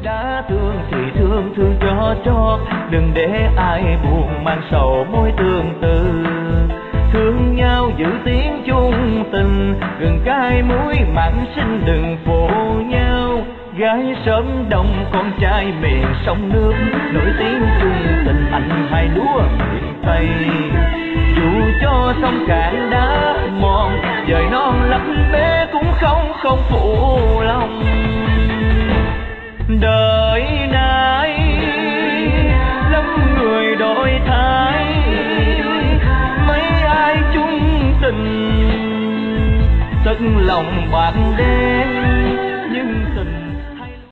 đã thương thì thương thương cho trót, đừng để ai buồn mang sầu mối tương tư. Thương nhau giữ tiếng chung tình, gừng cay muối mặn xin đừng phụ nhau. Gái sớm đông con trai miền sông nước, nổi tiếng chung tình anh hai lúa miền Tây. Dù cho sông cạn đá mòn, dời non lấp bể cũng không phụ lòng. Đời nay lắm người đổi thay, mấy ai chung tình, tức lòng bạc đêm